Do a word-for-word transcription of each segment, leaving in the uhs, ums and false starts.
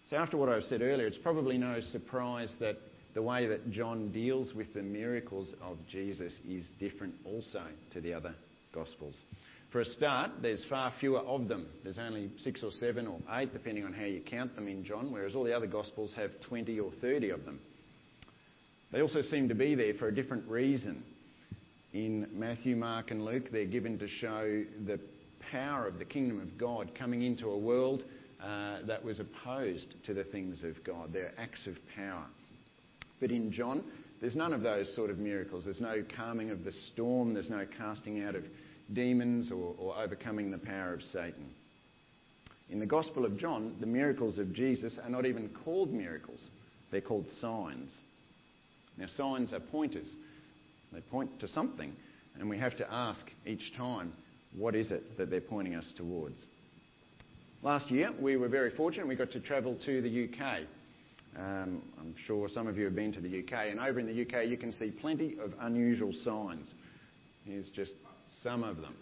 So after what I've said earlier, it's probably no surprise that the way that John deals with the miracles of Jesus is different also to the other Gospels. For a start, there's far fewer of them. There's only six or seven or eight, depending on how you count them in John, whereas all the other Gospels have twenty or thirty of them. They also seem to be there for a different reason. In Matthew, Mark and Luke, they're given to show the power of the kingdom of God coming into a world uh, that was opposed to the things of God. They're acts of power. But in John, there's none of those sort of miracles. There's no calming of the storm. There's no casting out of demons or, or overcoming the power of Satan. In the Gospel of John, the miracles of Jesus are not even called miracles. They're called signs. Now, signs are pointers. They point to something, and we have to ask each time, what is it that they're pointing us towards? Last year, we were very fortunate. We got to travel to the U K. Um, I'm sure some of you have been to the U K, and over in the U K you can see plenty of unusual signs. Here's just some of them.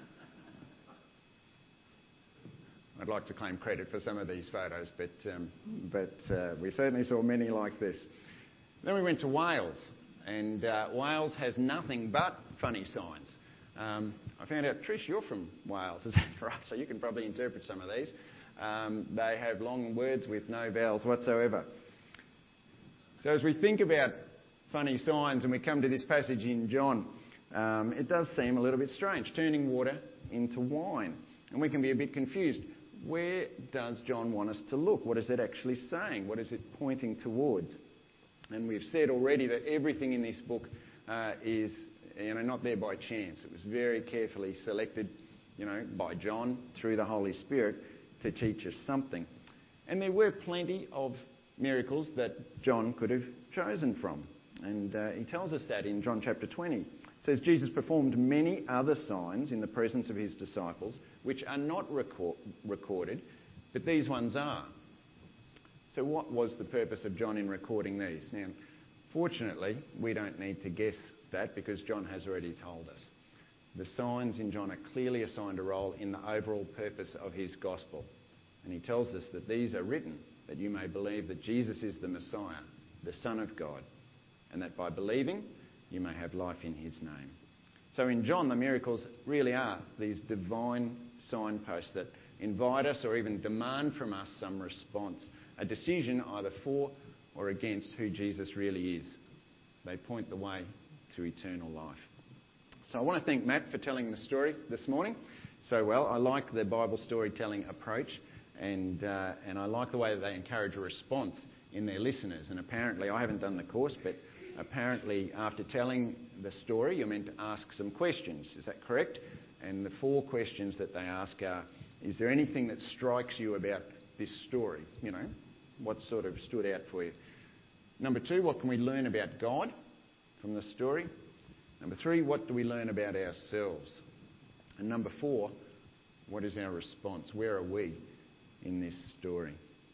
I'd like to claim credit for some of these photos, but, um, but uh, we certainly saw many like this. Then we went to Wales, and uh, Wales has nothing but funny signs. Um, I found out, Trish, you're from Wales, is that right? So you can probably interpret some of these. Um, they have long words with no vowels whatsoever. So as we think about funny signs and we come to this passage in John, um, it does seem a little bit strange, turning water into wine. And we can be a bit confused. Where does John want us to look? What is it actually saying? What is it pointing towards? And we've said already that everything in this book uh, is you know, not there by chance. It was very carefully selected, you know, by John through the Holy Spirit to teach us something. And there were plenty of miracles that John could have chosen from. And uh, he tells us that in John chapter twenty. It says, Jesus performed many other signs in the presence of his disciples, which are not record- recorded, but these ones are. So what was the purpose of John in recording these? Now, fortunately, we don't need to guess that because John has already told us. The signs in John are clearly assigned a role in the overall purpose of his gospel. And he tells us that these are written that you may believe that Jesus is the Messiah, the Son of God, and that by believing you may have life in his name. So in John, the miracles really are these divine signposts that invite us or even demand from us some response, a decision either for or against who Jesus really is. They point the way to eternal life. So I want to thank Matt for telling the story this morning so well. I like the Bible storytelling approach, and uh, and I like the way that they encourage a response in their listeners. And apparently, I haven't done the course, but apparently after telling the story, you're meant to ask some questions. Is that correct? And the four questions that they ask are, is there anything that strikes you about this story? You know, what sort of stood out for you? Number two, what can we learn about God from the story? Number three, what do we learn about ourselves? And number four, what is our response? Where are we in this story?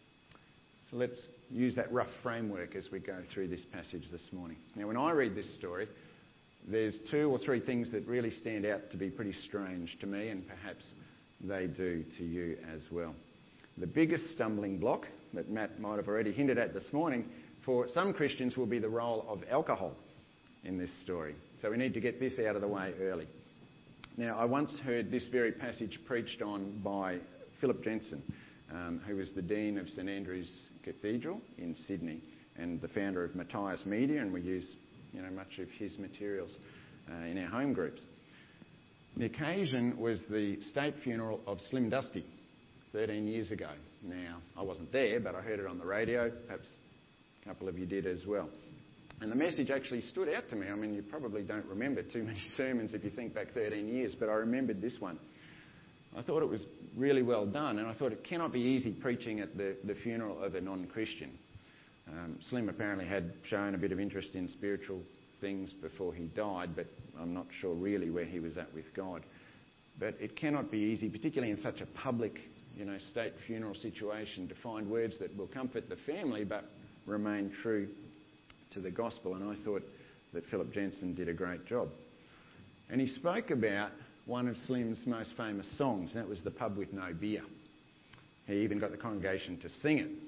So let's use that rough framework as we go through this passage this morning. Now, when I read this story, there's two or three things that really stand out to be pretty strange to me, and perhaps they do to you as well. The biggest stumbling block that Matt might have already hinted at this morning for some Christians will be the role of alcohol in this story. So we need to get this out of the way early. Now, I once heard this very passage preached on by Philip Jensen, um, who was the Dean of St Andrew's Cathedral in Sydney and the founder of Matthias Media, and we use you know, much of his materials uh, in our home groups. The occasion was the state funeral of Slim Dusty thirteen years ago. Now, I wasn't there, but I heard it on the radio. Perhaps a couple of you did as well. And the message actually stood out to me. I mean, you probably don't remember too many sermons if you think back thirteen years, but I remembered this one. I thought it was really well done, and I thought it cannot be easy preaching at the, the funeral of a non-Christian. Um, Slim apparently had shown a bit of interest in spiritual things before he died, but I'm not sure really where he was at with God. But it cannot be easy, particularly in such a public, you know, state funeral situation, to find words that will comfort the family but remain true to the gospel. And I thought that Philip Jensen did a great job. And he spoke about one of Slim's most famous songs, and that was The Pub With No Beer. He even got the congregation to sing it.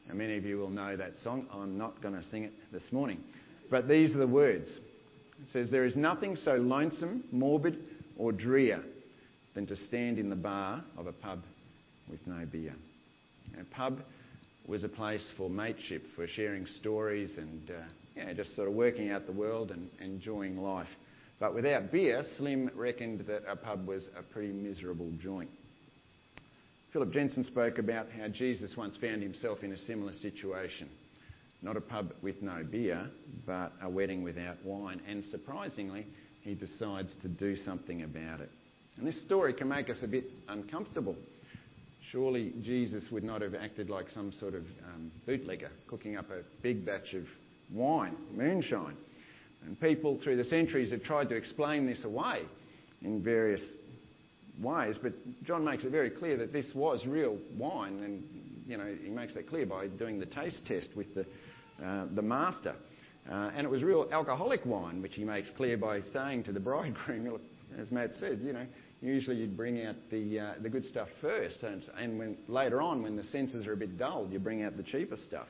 And many of you will know that song. I'm not going to sing it this morning. But these are the words. It says, "There is nothing so lonesome, morbid or drear than to stand in the bar of a pub with no beer." A pub was a place for mateship, for sharing stories and uh, yeah, just sort of working out the world and enjoying life. But without beer, Slim reckoned that a pub was a pretty miserable joint. Philip Jensen spoke about how Jesus once found himself in a similar situation. Not a pub with no beer, but a wedding without wine. And surprisingly, he decides to do something about it. And this story can make us a bit uncomfortable. Surely Jesus would not have acted like some sort of um, bootlegger, cooking up a big batch of wine, moonshine. And people through the centuries have tried to explain this away in various ways, but John makes it very clear that this was real wine, and you know he makes that clear by doing the taste test with the uh, the master, uh, and it was real alcoholic wine, which he makes clear by saying to the bridegroom, look, as Matt said, you know, usually you'd bring out the uh, the good stuff first, and, and when later on, when the senses are a bit dulled, you bring out the cheaper stuff.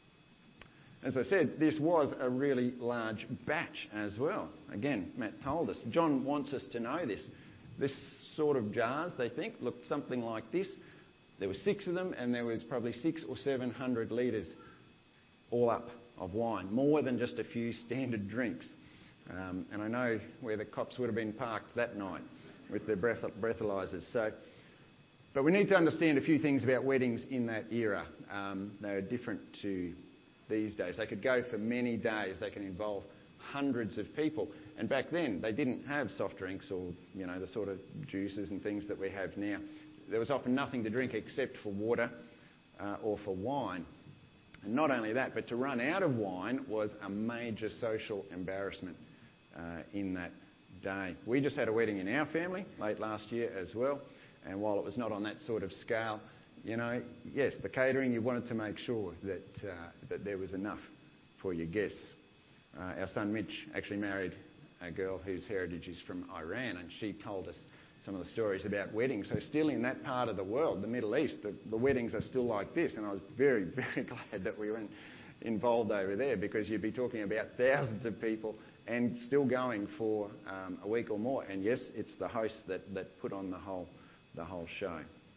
As I said, this was a really large batch as well. Again, Matt told us. John wants us to know this. This sort of jars, they think, looked something like this. There were six of them, and there was probably six or seven hundred litres all up of wine, more than just a few standard drinks. Um, and I know where the cops would have been parked that night with their breath- breathalyzers. So, but we need to understand a few things about weddings in that era. Um, they are different to these days. They could go for many days. They can involve hundreds of people. And back then, they didn't have soft drinks or, you know, the sort of juices and things that we have now. There was often nothing to drink except for water uh, or for wine. And not only that, but to run out of wine was a major social embarrassment uh, in that day. We just had a wedding in our family late last year as well. And while it was not on that sort of scale, you know, yes, the catering, you wanted to make sure that uh, that there was enough for your guests. Uh, our son Mitch actually married a girl whose heritage is from Iran, and she told us some of the stories about weddings. So still in that part of the world, the Middle East, the, the weddings are still like this, and I was very, very glad that we weren't involved over there, because you'd be talking about thousands of people and still going for um, a week or more. And yes, it's the host that, that put on the whole the whole show.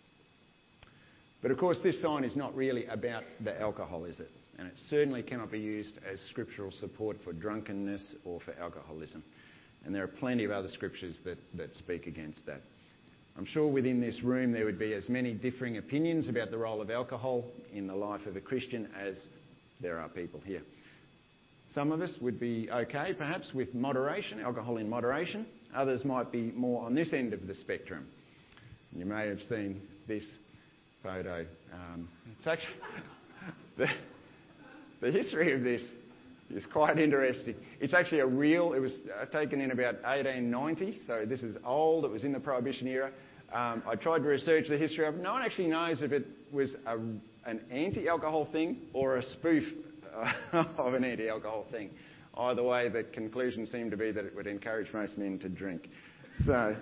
But of course, this sign is not really about the alcohol, is it? And it certainly cannot be used as scriptural support for drunkenness or for alcoholism. And there are plenty of other scriptures that, that speak against that. I'm sure within this room there would be as many differing opinions about the role of alcohol in the life of a Christian as there are people here. Some of us would be okay, perhaps, with moderation, alcohol in moderation. Others might be more on this end of the spectrum. You may have seen this photo. Um, it's actually the, the history of this is quite interesting. It's actually a real. It was uh, taken in about eighteen ninety, so this is old. It was in the Prohibition era. Um, I tried to research the history of it. No one actually knows if it was a, an anti-alcohol thing or a spoof uh, of an anti-alcohol thing. Either way, the conclusion seemed to be that it would encourage most men to drink. So.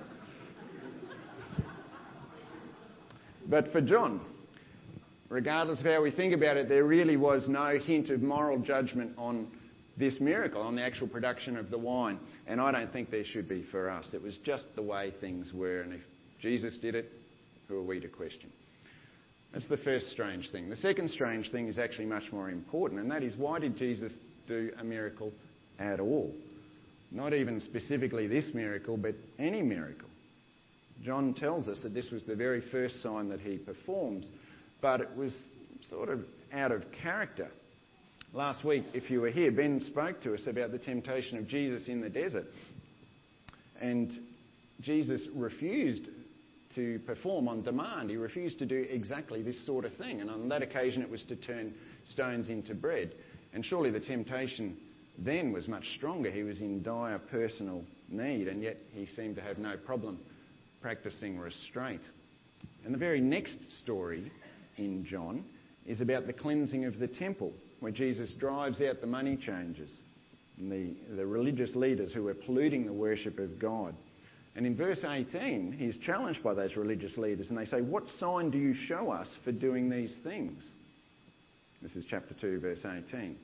But for John, regardless of how we think about it, there really was no hint of moral judgment on this miracle, on the actual production of the wine. And I don't think there should be for us. It was just the way things were. And if Jesus did it, who are we to question? That's the first strange thing. The second strange thing is actually much more important, and that is, why did Jesus do a miracle at all? Not even specifically this miracle, but any miracle. John tells us that this was the very first sign that he performs, but it was sort of out of character. Last week, if you were here, Ben spoke to us about the temptation of Jesus in the desert. And Jesus refused to perform on demand. He refused to do exactly this sort of thing. And on that occasion, it was to turn stones into bread. And surely the temptation then was much stronger. He was in dire personal need, and yet he seemed to have no problem practicing restraint. And the very next story in John is about the cleansing of the temple, where Jesus drives out the money changers and the, the religious leaders who were polluting the worship of God. And in verse eighteen, he's challenged by those religious leaders, and they say, "What sign do you show us for doing these things?" This is chapter two, verse eighteen.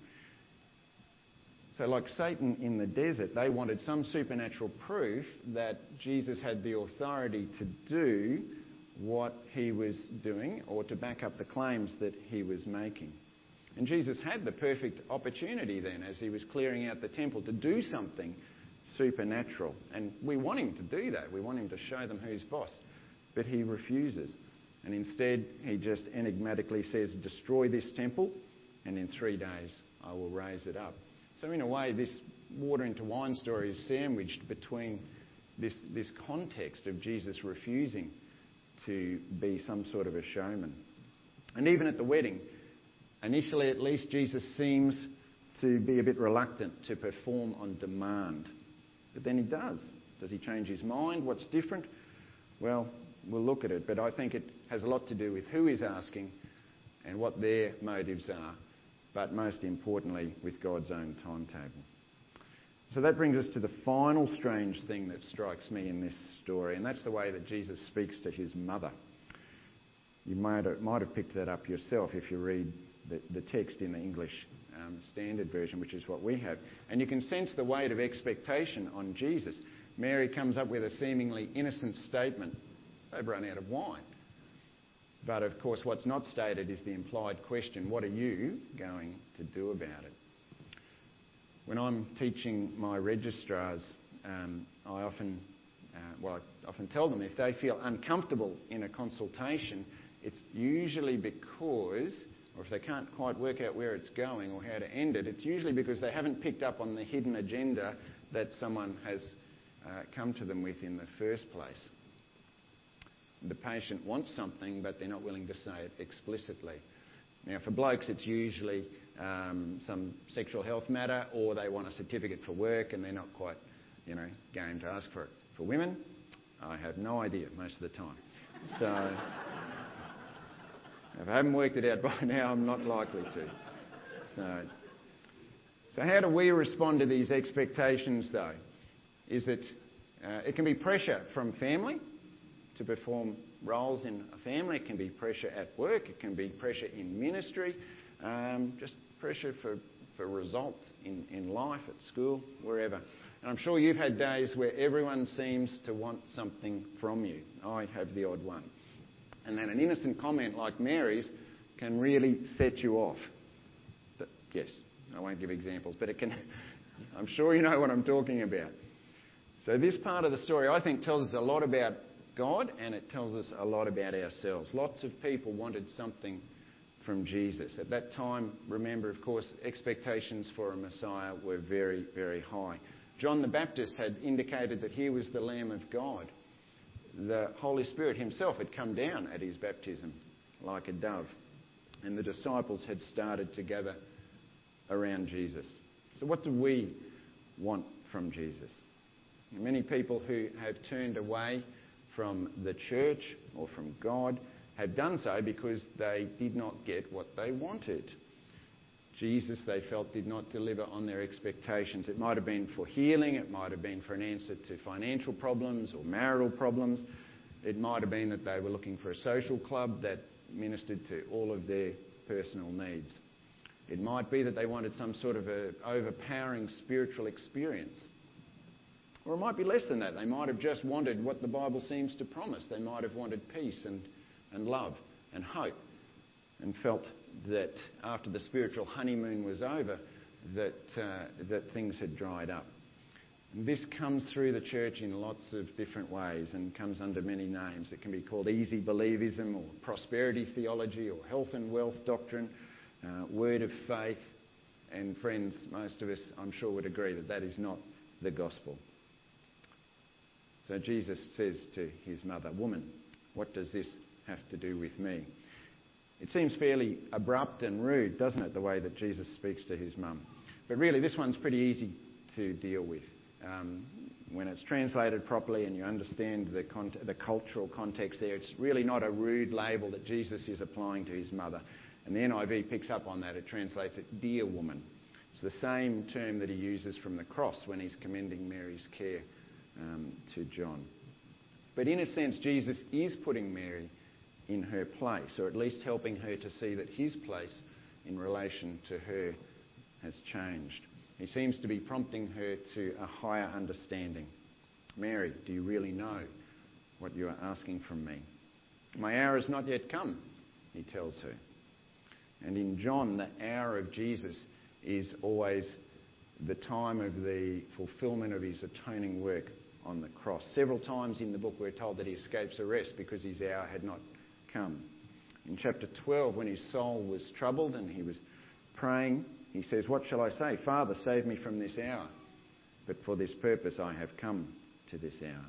So like Satan in the desert, they wanted some supernatural proof that Jesus had the authority to do what he was doing or to back up the claims that he was making. And Jesus had the perfect opportunity then, as he was clearing out the temple, to do something supernatural. And we want him to do that. We want him to show them who's boss. But he refuses. And instead, he just enigmatically says, destroy this temple, and in three days I will raise it up. So in a way, this water into wine story is sandwiched between this, this context of Jesus refusing to be some sort of a showman. And even at the wedding, initially at least, Jesus seems to be a bit reluctant to perform on demand. But then he does. Does he change his mind? What's different? Well, we'll look at it. But I think it has a lot to do with who is asking and what their motives are. But most importantly, with God's own timetable. So that brings us to the final strange thing that strikes me in this story, and that's the way that Jesus speaks to his mother. You might have, might have picked that up yourself if you read the, the text in the English um, Standard Version, which is what we have. And you can sense the weight of expectation on Jesus. Mary comes up with a seemingly innocent statement. They've run out of wine. But of course, what's not stated is the implied question, what are you going to do about it? When I'm teaching my registrars, um, I often, uh, well, I often tell them if they feel uncomfortable in a consultation, it's usually because, or if they can't quite work out where it's going or how to end it, it's usually because they haven't picked up on the hidden agenda that someone has uh, come to them with in the first place. The patient wants something, but they're not willing to say it explicitly. Now, for blokes, it's usually um, some sexual health matter, or they want a certificate for work and they're not quite, you know, game to ask for it. For women, I have no idea most of the time. So, if I haven't worked it out by now, I'm not likely to. So, so how do we respond to these expectations, though? Is that uh, it can be pressure from family to perform roles in a family. It can be pressure at work. It can be pressure in ministry. Um, just pressure for, for results in, in life, at school, wherever. And I'm sure you've had days where everyone seems to want something from you. I have the odd one. And then an innocent comment like Mary's can really set you off. But yes, I won't give examples, but it can. I'm sure you know what I'm talking about. So this part of the story, I think, tells us a lot about God, and it tells us a lot about ourselves. Lots of people wanted something from Jesus. At that time, remember, of course, expectations for a Messiah were very, very high. John the Baptist had indicated that he was the Lamb of God. The Holy Spirit himself had come down at his baptism like a dove, and the disciples had started to gather around Jesus. So what do we want from Jesus? Many people who have turned away from the church or from God have done so because they did not get what they wanted. Jesus, they felt, did not deliver on their expectations. It might have been for healing, it might have been for an answer to financial problems or marital problems. It might have been that they were looking for a social club that ministered to all of their personal needs. It might be that they wanted some sort of a overpowering spiritual experience. Or it might be less than that. They might have just wanted what the Bible seems to promise. They might have wanted peace and, and love and hope, and felt that after the spiritual honeymoon was over, that, uh, that things had dried up. And this comes through the church in lots of different ways and comes under many names. It can be called easy believism or prosperity theology or health and wealth doctrine, uh, word of faith. And friends, most of us, I'm sure, would agree that that is not the gospel. So Jesus says to his mother, "Woman, what does this have to do with me?" It seems fairly abrupt and rude, doesn't it, the way that Jesus speaks to his mum? But really, this one's pretty easy to deal with. Um, when it's translated properly and you understand the, con- the cultural context there, it's really not a rude label that Jesus is applying to his mother. And the N I V picks up on that. It translates it, "dear woman." It's the same term that he uses from the cross when he's commending Mary's care Um, to John. But in a sense, Jesus is putting Mary in her place, or at least helping her to see that his place in relation to her has changed. He seems to be prompting her to a higher understanding. Mary, do you really know what you are asking from me? My hour has not yet come, he tells her. And in John, the hour of Jesus is always the time of the fulfilment of his atoning work on the cross. Several times in the book we're told that he escapes arrest because his hour had not come. In chapter twelve, when his soul was troubled and he was praying, he says, "What shall I say? Father, save me from this hour. But for this purpose I have come to this hour."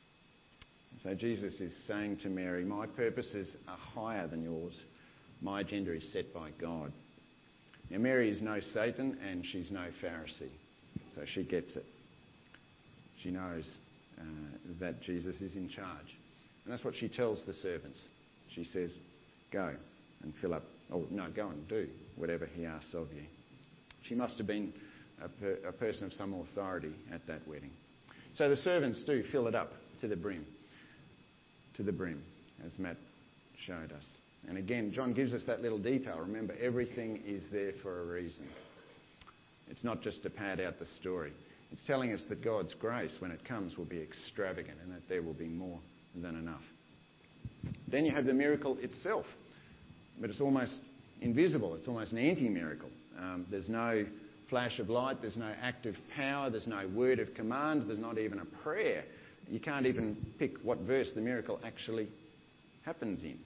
So Jesus is saying to Mary, my purposes are higher than yours. My agenda is set by God. Now, Mary is no Satan and she's no Pharisee, so she gets it. She knows uh, that Jesus is in charge. And that's what she tells the servants. She says, go and fill up, or no, go and do whatever he asks of you. She must have been a, per, a person of some authority at that wedding. So the servants do fill it up to the brim, to the brim, as Matt showed us. And again, John gives us that little detail. Remember, everything is there for a reason. It's not just to pad out the story. It's telling us that God's grace, when it comes, will be extravagant and that there will be more than enough. Then you have the miracle itself, but it's almost invisible. It's almost an anti-miracle. Um, there's no flash of light, there's no act of power, there's no word of command, there's not even a prayer. You can't even pick what verse the miracle actually happens in.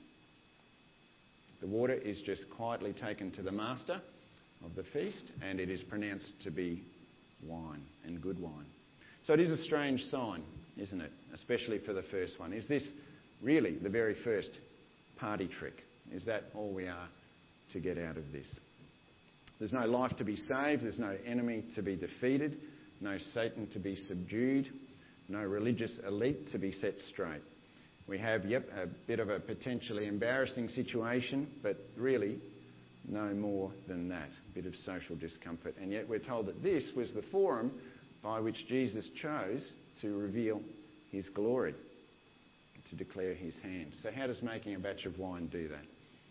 The water is just quietly taken to the master of the feast, and it is pronounced to be wine, and good wine. So it is a strange sign, isn't it? Especially for the first one. Is this really the very first party trick? Is that all we are to get out of this? There's no life to be saved, there's no enemy to be defeated, no Satan to be subdued, no religious elite to be set straight. We have, yep, a bit of a potentially embarrassing situation, but really no more than that, a bit of social discomfort. And yet we're told that this was the forum by which Jesus chose to reveal his glory, to declare his hand. So how does making a batch of wine do that?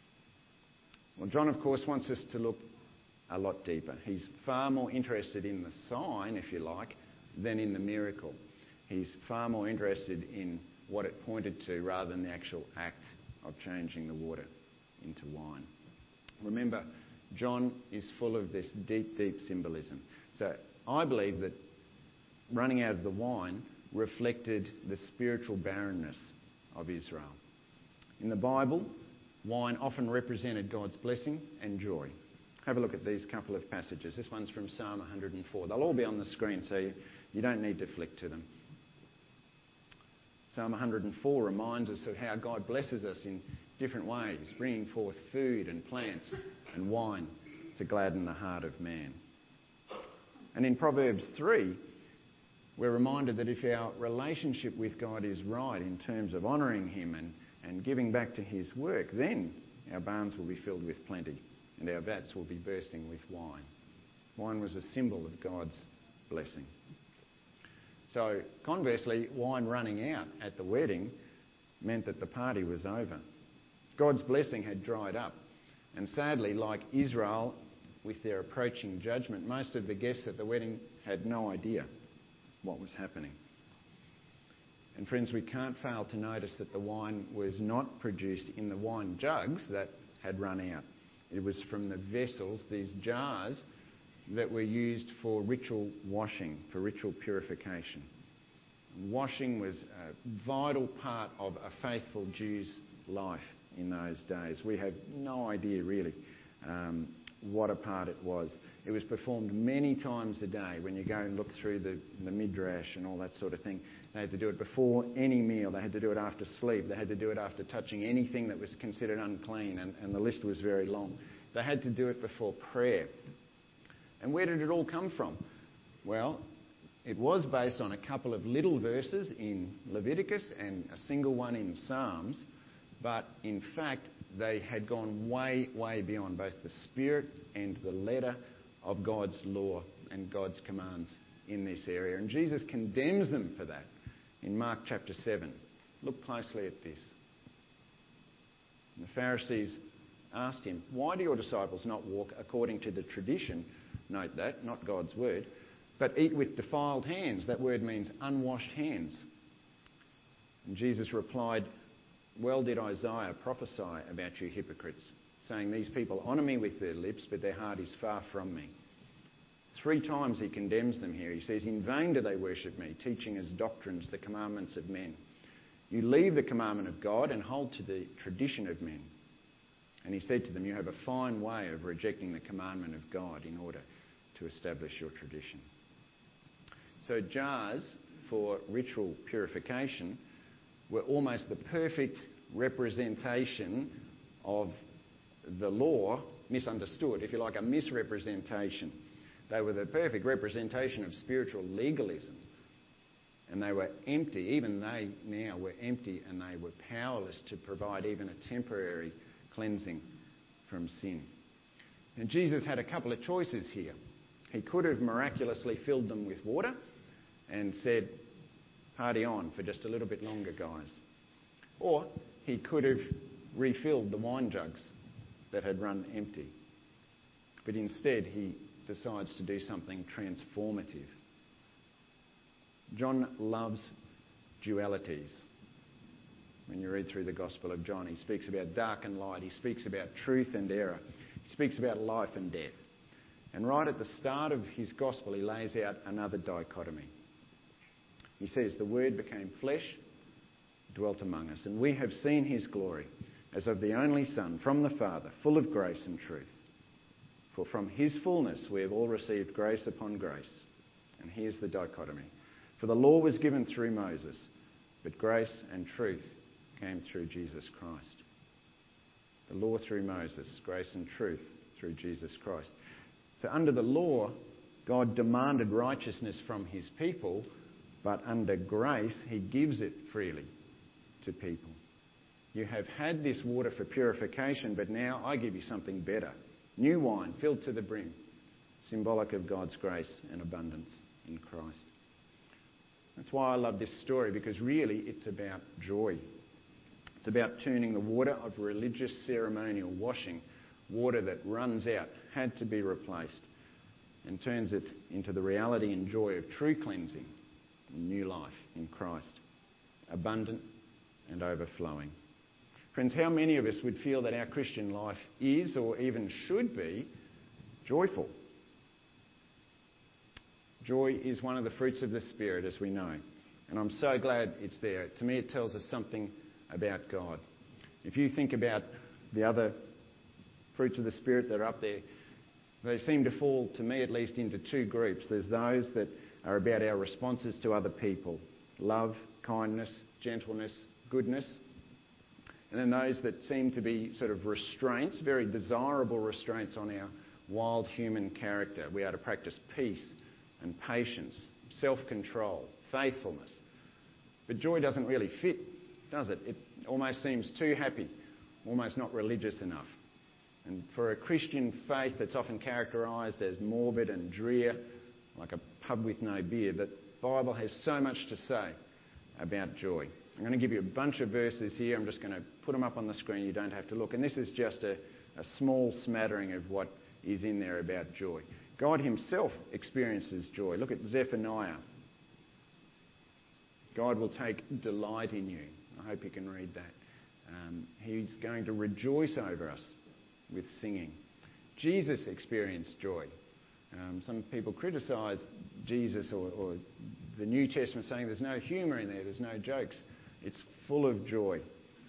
Well, John, of course, wants us to look a lot deeper. He's far more interested in the sign, if you like, than in the miracle. He's far more interested in what it pointed to rather than the actual act of changing the water into wine. Remember, John is full of this deep, deep symbolism. So I believe that running out of the wine reflected the spiritual barrenness of Israel. In the Bible, wine often represented God's blessing and joy. Have a look at these couple of passages. This one's from Psalm one hundred four. They'll all be on the screen, so you, you don't need to flick to them. Psalm one hundred four reminds us of how God blesses us in different ways, bringing forth food and plants and wine to gladden the heart of man. And in Proverbs three, we're reminded that if our relationship with God is right in terms of honouring him and, and giving back to his work, then our barns will be filled with plenty and our vats will be bursting with wine. Wine was a symbol of God's blessing. So, conversely, wine running out at the wedding meant that the party was over. God's blessing had dried up. And sadly, like Israel, with their approaching judgment, most of the guests at the wedding had no idea what was happening. And friends, we can't fail to notice that the wine was not produced in the wine jugs that had run out. It was from the vessels, these jars, that were used for ritual washing, for ritual purification. Washing was a vital part of a faithful Jew's life in those days. We have no idea really um, what a part it was. It was performed many times a day. When you go and look through the, the midrash and all that sort of thing, they had to do it before any meal. They had to do it after sleep. They had to do it after touching anything that was considered unclean, and, and the list was very long. They had to do it before prayer. And where did it all come from? Well, it was based on a couple of little verses in Leviticus and a single one in Psalms, but in fact they had gone way, way beyond both the spirit and the letter of God's law and God's commands in this area. And Jesus condemns them for that in Mark chapter seven. Look closely at this. And the Pharisees asked him, "Why do your disciples not walk according to the tradition," note that, not God's word, "but eat with defiled hands?" That word means unwashed hands. And Jesus replied, "Well did Isaiah prophesy about you hypocrites, saying, 'These people honour me with their lips, but their heart is far from me.'" Three times he condemns them here. He says, "In vain do they worship me, teaching as doctrines the commandments of men. You leave the commandment of God and hold to the tradition of men." And he said to them, "You have a fine way of rejecting the commandment of God in order to establish your tradition." So jars for ritual purification were almost the perfect representation of the law misunderstood, if you like, a misrepresentation. They were the perfect representation of spiritual legalism. And they were empty, even they now were empty, and they were powerless to provide even a temporary cleansing from sin. And Jesus had a couple of choices here. He could have miraculously filled them with water and said, "Party on for just a little bit longer, guys." Or he could have refilled the wine jugs that had run empty. But instead, he decides to do something transformative. John loves dualities. When you read through the Gospel of John, he speaks about dark and light. He speaks about truth and error. He speaks about life and death. And right at the start of his Gospel, he lays out another dichotomy. He says, "The Word became flesh, dwelt among us, and we have seen his glory as of the only Son from the Father, full of grace and truth. For from his fullness we have all received grace upon grace." And here's the dichotomy. "For the law was given through Moses, but grace and truth came through Jesus Christ." The law through Moses, grace and truth through Jesus Christ. So under the law, God demanded righteousness from his people, but under grace, he gives it freely to people. You have had this water for purification, but now I give you something better. New wine filled to the brim, symbolic of God's grace and abundance in Christ. That's why I love this story, because really it's about joy. It's about turning the water of religious ceremonial washing, water that runs out, had to be replaced, and turns it into the reality and joy of true cleansing, new life in Christ, abundant and overflowing. Friends, how many of us would feel that our Christian life is, or even should be, joyful? Joy is one of the fruits of the Spirit, as we know. And I'm so glad it's there. To me, it tells us something about God. If you think about the other fruits of the Spirit that are up there, they seem to fall, to me at least, into two groups. There's those that are about our responses to other people. Love, kindness, gentleness, goodness. And then those that seem to be sort of restraints, very desirable restraints on our wild human character. We are to practice peace and patience, self-control, faithfulness. But joy doesn't really fit, does it? It almost seems too happy, almost not religious enough. And for a Christian faith that's often characterised as morbid and drear, like a pub with no beer, the Bible has so much to say about joy. I'm going to give you a bunch of verses here. I'm just going to put them up on the screen. You don't have to look. And this is just a, a small smattering of what is in there about joy. God himself experiences joy. Look at Zephaniah. God will take delight in you. I hope you can read that. Um, he's going to rejoice over us with singing. Jesus experienced joy. Um, some people criticise Jesus or, or the New Testament, saying there's no humour in there, there's no jokes. It's full of joy.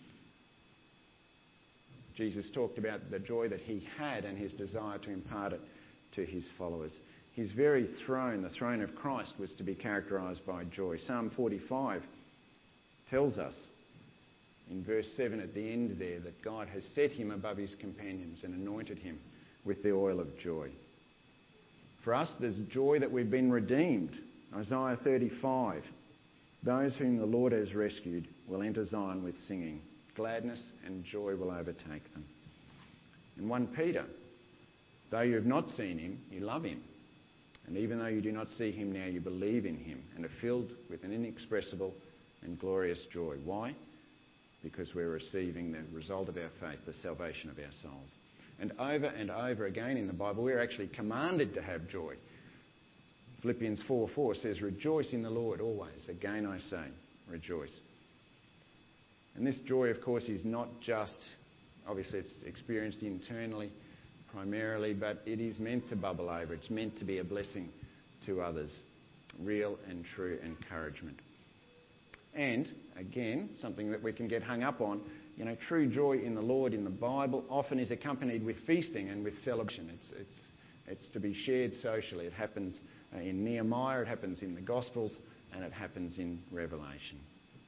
Jesus talked about the joy that he had and his desire to impart it to his followers. His very throne, the throne of Christ, was to be characterised by joy. Psalm forty-five tells us in verse seven at the end there that God has set him above his companions and anointed him with the oil of joy. For us, there's joy that we've been redeemed. Isaiah thirty-five. Those whom the Lord has rescued will enter Zion with singing. Gladness and joy will overtake them. In First Peter, though you have not seen him, you love him. And even though you do not see him now, you believe in him and are filled with an inexpressible and glorious joy. Why? because we're receiving the result of our faith, the salvation of our souls. And over and over again in the Bible, we're actually commanded to have joy. Philippians four four says, "Rejoice in the Lord always. Again I say, rejoice." And this joy, of course, is not just, obviously it's experienced internally primarily, but it is meant to bubble over. It's meant to be a blessing to others. Real and true encouragement. And, again, something that we can get hung up on, you know, true joy in the Lord in the Bible often is accompanied with feasting and with celebration. It's, it's, it's to be shared socially. It happens in Nehemiah, it happens in the Gospels, and it happens in Revelation.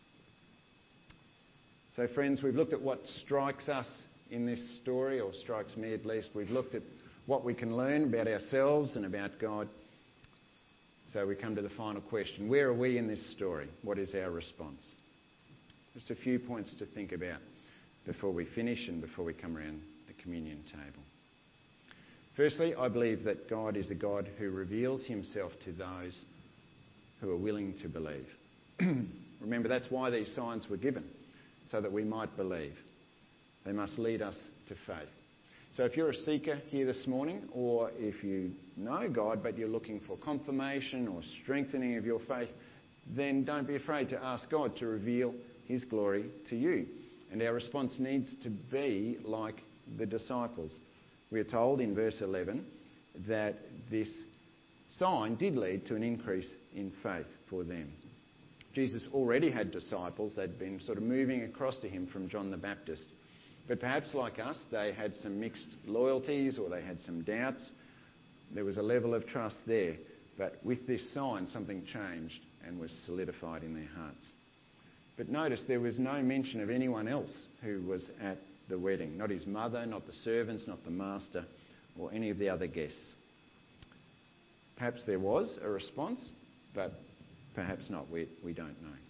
So, friends, we've looked at what strikes us in this story, or strikes me at least. We've looked at what we can learn about ourselves and about God. So we come to the final question. Where are we in this story? What is our response? Just a few points to think about before we finish and before we come around the communion table. Firstly, I believe that God is a God who reveals himself to those who are willing to believe. Remember, that's why these signs were given, so that we might believe. They must lead us to faith. So if you're a seeker here this morning, or if you know God but you're looking for confirmation or strengthening of your faith, then don't be afraid to ask God to reveal his glory to you. And our response needs to be like the disciples. We are told in verse eleven that this sign did lead to an increase in faith for them. Jesus already had disciples. They'd been sort of moving across to him from John the Baptist. But perhaps like us, they had some mixed loyalties or they had some doubts. There was a level of trust there. But with this sign, something changed and was solidified in their hearts. But notice there was no mention of anyone else who was at the wedding. Not his mother, not the servants, not the master, or any of the other guests. Perhaps there was a response, but perhaps not. We, we don't know.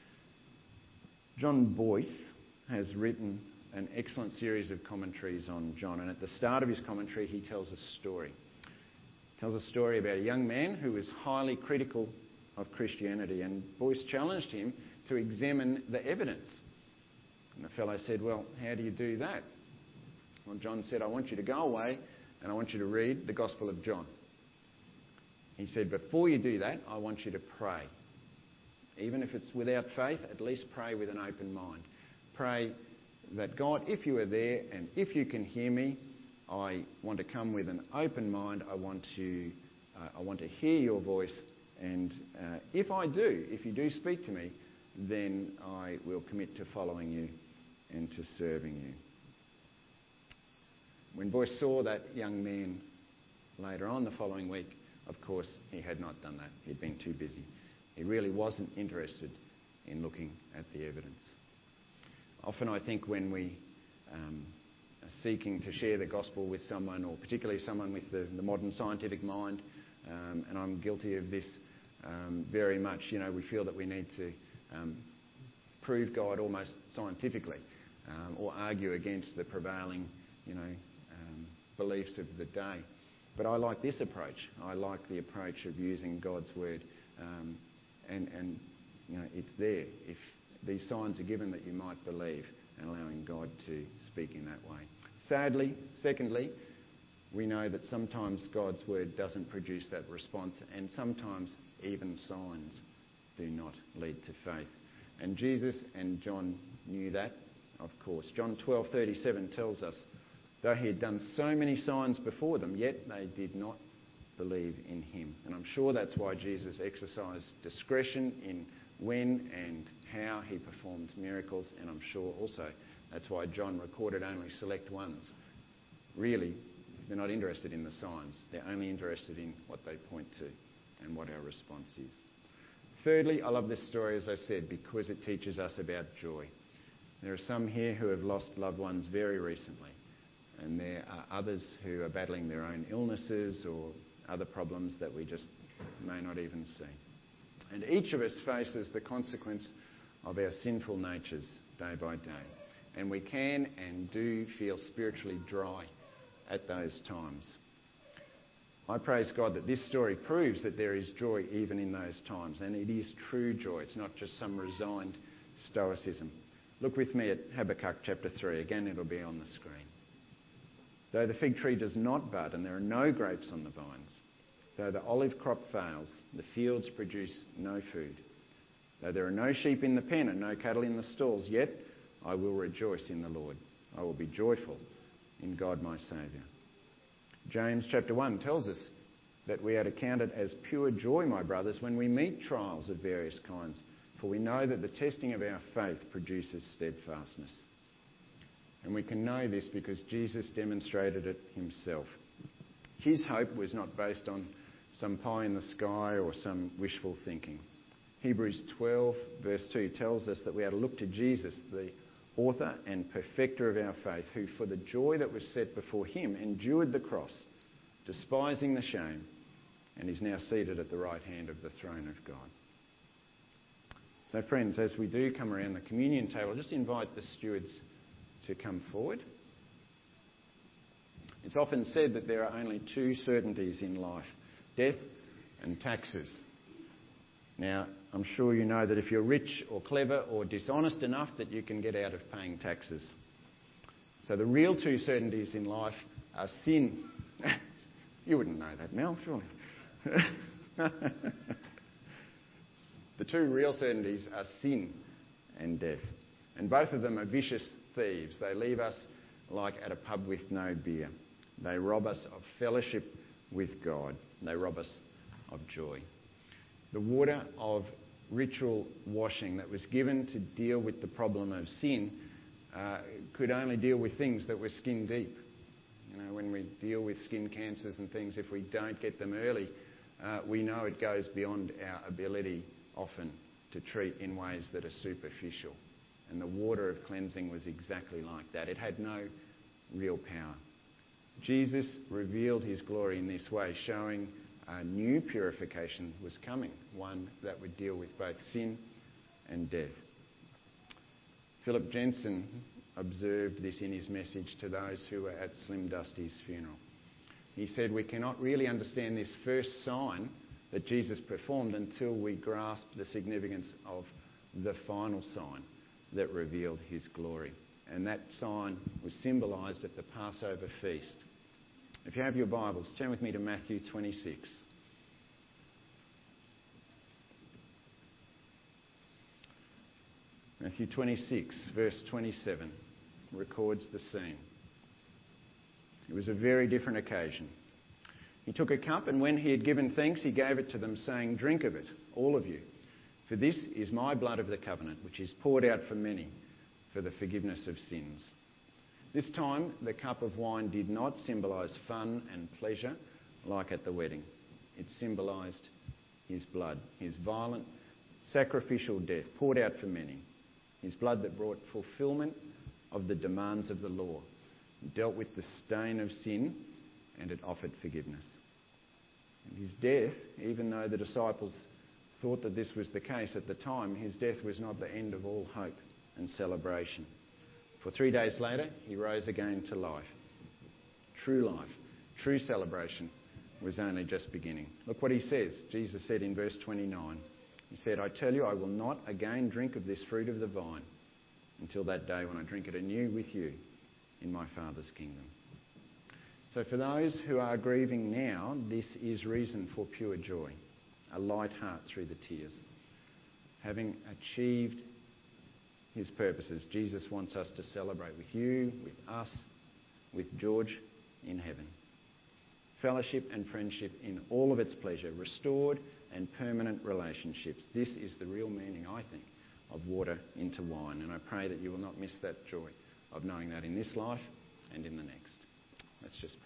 John Boyce has written an excellent series of commentaries on John, and at the start of his commentary he tells a story. He tells a story about a young man who was highly critical of Christianity, and Boyce challenged him to examine the evidence. And the fellow said, "Well, how do you do that?" Well, John said, "I want you to go away and I want you to read the Gospel of John." He said, "Before you do that, I want you to pray. Even if it's without faith, at least pray with an open mind. Pray that God, if you are there and if you can hear me, I want to come with an open mind. I want to, uh, I want to hear your voice. And uh, if I do, if you do speak to me, then I will commit to following you and to serving you." When Boyce saw that young man later on the following week, of course, he had not done that. He'd been too busy. He really wasn't interested in looking at the evidence. Often I think when we um, are seeking to share the gospel with someone, or particularly someone with the, the modern scientific mind, um, and I'm guilty of this um, very much, you know, we feel that we need to um, prove God almost scientifically, um, or argue against the prevailing, you know, um, beliefs of the day. But I like this approach. I like the approach of using God's word, um, and, and you know, it's there. If these signs are given that you might believe, and allowing God to speak in that way. Sadly, secondly, we know that sometimes God's word doesn't produce that response, and sometimes even signs do not lead to faith. And Jesus and John knew that, of course. John twelve thirty-seven tells us, though he had done so many signs before them, yet they did not believe in him. And I'm sure that's why Jesus exercised discretion in when and how he performed miracles, and I'm sure also that's why John recorded only select ones. Really, they're not interested in the signs. They're only interested in what they point to and what our response is. Thirdly, I love this story, as I said, because it teaches us about joy. There are some here who have lost loved ones very recently, and there are others who are battling their own illnesses or other problems that we just may not even see. And each of us faces the consequence of our sinful natures day by day. And we can and do feel spiritually dry at those times. I praise God that this story proves that there is joy even in those times. And it is true joy. It's not just some resigned stoicism. Look with me at Habakkuk chapter three. Again, it'll be on the screen. Though the fig tree does not bud and there are no grapes on the vines, though the olive crop fails, the fields produce no food, though there are no sheep in the pen and no cattle in the stalls, yet I will rejoice in the Lord. I will be joyful in God my Saviour. James chapter one tells us that we are to count it as pure joy, my brothers, when we meet trials of various kinds, for we know that the testing of our faith produces steadfastness. And we can know this because Jesus demonstrated it himself. His hope was not based on some pie in the sky or some wishful thinking. Hebrews twelve verse two tells us that we are to look to Jesus, the author and perfecter of our faith, who for the joy that was set before him endured the cross, despising the shame, and is now seated at the right hand of the throne of God. So friends, as we do come around the communion table, just invite the stewards to come forward. It's often said that there are only two certainties in life, death and taxes. Now, I'm sure you know that if you're rich or clever or dishonest enough that you can get out of paying taxes. So the real two certainties in life are sin. You wouldn't know that, Mel, surely. The two real certainties are sin and death. And both of them are vicious thieves. They leave us like at a pub with no beer. They rob us of fellowship with God. They rob us of joy. The water of ritual washing that was given to deal with the problem of sin uh, could only deal with things that were skin deep. You know, when we deal with skin cancers and things, if we don't get them early, uh, we know it goes beyond our ability often to treat in ways that are superficial. And the water of cleansing was exactly like that. It had no real power. Jesus revealed his glory in this way, showing a new purification was coming, one that would deal with both sin and death. Philip Jensen observed this in his message to those who were at Slim Dusty's funeral. He said, we cannot really understand this first sign that Jesus performed until we grasp the significance of the final sign that revealed his glory. And that sign was symbolised at the Passover feast. If you have your Bibles, turn with me to Matthew twenty-six. Matthew twenty-six, verse twenty-seven, records the scene. It was a very different occasion. He took a cup, and when he had given thanks, he gave it to them, saying, drink of it, all of you, for this is my blood of the covenant, which is poured out for many for the forgiveness of sins. This time, the cup of wine did not symbolise fun and pleasure like at the wedding. It symbolised his blood, his violent, sacrificial death poured out for many. His blood that brought fulfilment of the demands of the law. It dealt with the stain of sin, and it offered forgiveness. And his death, even though the disciples thought that this was the case at the time, his death was not the end of all hope and celebration. For three days later, he rose again to life. True life, true celebration was only just beginning. Look what he says. Jesus said in verse twenty-nine, he said, I tell you, I will not again drink of this fruit of the vine until that day when I drink it anew with you in my Father's kingdom. So for those who are grieving now, this is reason for pure joy, a light heart through the tears. Having achieved his purposes, Jesus wants us to celebrate with you, with us, with George in heaven. Fellowship and friendship in all of its pleasure, restored and permanent relationships. This is the real meaning, I think, of water into wine. And I pray that you will not miss that joy of knowing that in this life and in the next. Let's just pray.